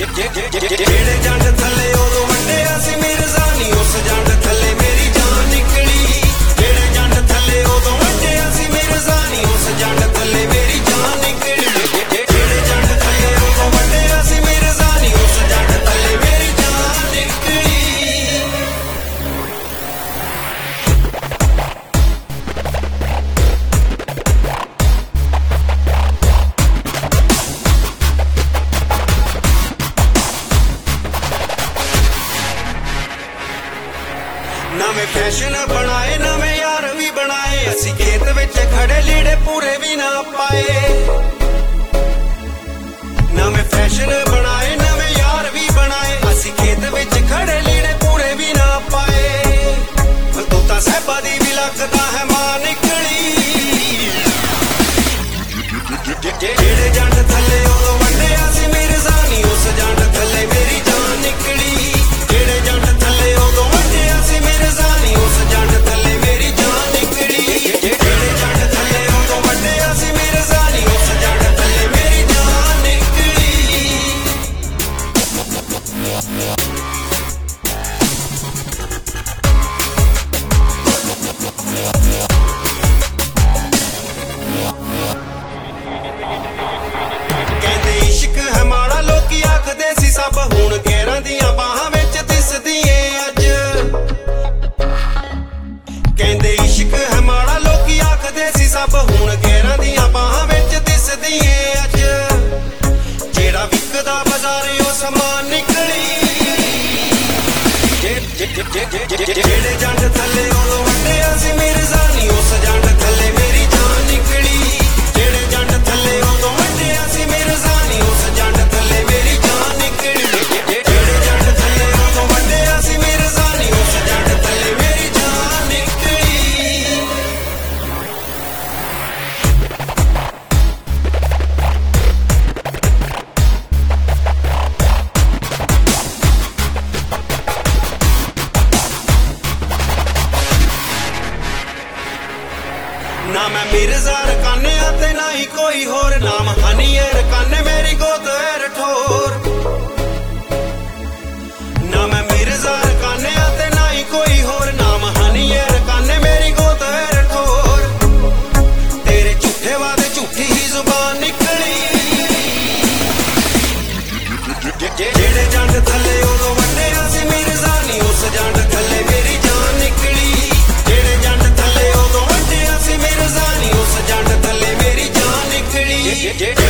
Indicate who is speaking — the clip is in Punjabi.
Speaker 1: ਜਿਹੜੇ ਜੰਡ ਥੱਲੇ ਉਦੋਂ ਵੱਢਿਆ ਸੀ ਮਿਰਜ਼ਾ ਨੀ ਉਸ ਜੰਡ ਥੱਲੇ ਮੇਰੀ ਜਾਨ ਨਿਕਲੀ। ਜਿਹੜੇ ਜੰਡ ਥੱਲੇ ਉਦੋਂ ਵੱਢਿਆ ਸੀ ਮਿਰਜ਼ਾ ਨੀ ਉਸ ਜੰਡ ਥੱਲੇ ਮੇਰੀ ਜਾਨ ਨਿਕਲੀ। ਜਿਹੜੇ ਜੰਡ ਥੱਲੇ ਉਦੋਂ ਵੱਢਿਆ ਸੀ ਮਿਰਜ਼ਾ ਨੀ ਉਸ ਜੰਡ ਥੱਲੇ ਮੇਰੀ ਜਾਨ ਨਿਕਲੀ। ਨਵੇਂ ਫੈਸ਼ਨ ਬਣਾਏ ਨਵੇਂ ਯਾਰ ਵੀ ਬਣਾਏ ਅਸੀਂ ਖੇਤ ਵਿੱਚ ਖੜੇ ਲੀੜੇ ਪੂਰੇ ਵੀ ਨਾ ਪਾਏ। ਨਵੇਂ ਫੈਸ਼ਨ ਬਣਾਏ ਨਵੇਂ ਯਾਰ ਵੀ ਬਣਾਏ ਅਸੀਂ ਖੇਤ ਵਿੱਚ ਖੜੇ ਲੀੜੇ ਪੂਰੇ ਵੀ ਨਾ ਪਾਏ। ਤੂੰ ਤਾਂ ਸਹਿਬਾ ਦੀ ਵੀ ਲੱਗਦਾ ਹੈ ਮਾਂ ਨਿਕਲੀ। ਜਿਹੜੇ ਜੰਡ ਥੱਲੇ ਉਦੋਂ ਵੱਢਿਆ ਸੀ ਮਿਰਜ਼ਾ ਨੀ ਉਸ ਜੰਡ ਥੱਲੇ ਮੇਰੀ ਜਾਨ ਨਿਕਲੀ। ਜਿਹੜੇ ਜੰਡ ਥੱਲੇ ਉਦੋਂ ਵੱਢਿਆ ਸੀ ਮਿਰਜ਼ਾ ਨੀ ਉਸ ਜੰਡ ਥੱਲੇ ਮੇਰੀ ਜਾਨ ਨਿਕਲੀ। ਜਿਹੜੇ ਜੰਡ ਥੱਲੇ ਉਦੋਂ ਵੱਢਿਆ ਸੀ ਮਿਰਜ਼ਾ ਨੀ ਉਸ ਜੰਡ ਥੱਲੇ ਮੇਰੀ ਜਾਨ ਨਿਕਲੀ। ਕਹਿੰਦੇ ਇਸ਼ਕ ਹੈ ਮਾੜਾ ਲੋਕੀ ਆਖਦੇ ਸੀ ਸਭ ਹੁਣ ਗੈਰਾਂ ਦੀਆਂ ਬਾਹਾਂ ਵਿੱਚ ਦਿਸਦੀ ਏ ਅੱਜ। ਕਹਿੰਦੇ ਇਸ਼ਕ ਹੈ ਮਾੜਾ ਲੋਕੀ ਆਖਦੇ ਸੀ ਸਭ ਹੁਣ ਗੈਰਾਂ ਦੀਆਂ ਬਾਹਾਂ ਵਿੱਚ ਦਿਸਦੀ ਏ ਅੱਜ। ਜਿਹੜਾ ਵਿਕਦਾ ਬਾਜ਼ਾਰੇ ਉਹ ਸਮਾਨ ਨਿਕਲੀ। ਜਿਹੜੇ ਜੰਡ ਥੱਲੇ ਉਦੋਂ ਵੱਢਿਆ ਸੀ ਮਿਰਜ਼ਾ ਨੀ ਉਸ ਜੰਡ ਥੱਲੇ ਮੇਰੀ ਜਾਨ ਨਿਕਲੀ। ਜਿਹੜੇ ਜੰਡ ਥੱਲੇ ਉਦੋਂ ਵੱਢਿਆ ਸੀ ਮਿਰਜ਼ਾ ਨੀ ਉਸ ਜੰਡ ਥੱਲੇ ਮੇਰੀ ਜਾਨ ਨਿਕਲੀ। ਜਿਹੜੇ ਜੰਡ ਥੱਲੇ ਉਦੋਂ ਵੱਢਿਆ ਸੀ ਮਿਰਜ਼ਾ ਨੀ ਉਸ ਜੰਡ ਥੱਲੇ ਮੇਰੀ ਜਾਨ ਨਿਕਲੀ। ਨਾ ਮੈਂ ਮਿਰਜ਼ਾ ਰਕਾਨਿਆ ਤੇ ਨਾ ਹੀ ਕੋਈ ਹੋਰ ਨਾਮ ਹਨੀ ਏ ਰਕਾਨੇ ਮੇਰੀ ਗੋਦ ਏ ਰਠੋਰ। ਨਾ ਮੈਂ ਮਿਰਜ਼ਾ ਰਕਾਨਿਆ ਤੇ ਨਾ ਹੀ ਕੋਈ ਹੋਰ ਨਾਮ ਹਨੀ ਏ ਰਕਾਨੇ ਮੇਰੀ ਗੋਦ ਏ ਰਠੋਰ। ਤੇਰੇ ਝੂਠੇ ਵਾਦੇ ਝੂਠੀ ਹੀ ਜ਼ੁਬਾਨ ਨਿਕਲੀ। ਜਿਹੜੇ ਜੰਡ ਥੱਲੇ ਉਦੋਂ ਵੱਢਿਆ ਸੀ ਮਿਰਜ਼ਾ ਨੀ ਉਸ ਜੰਡ ਥੱਲੇ ਮੇਰੀ ਜਾਨ ਨਿਕਲੀ। ਜਿਹੜੇ ਜੰਡ ਥੱਲੇ ਉਦੋਂ ਵੱਢਿਆ ਸੀ ਮਿਰਜ਼ਾ ਨੀ ਉਸ ਜੰਡ ਥੱਲੇ ਮੇਰੀ ਜਾਨ ਨਿਕਲੀ।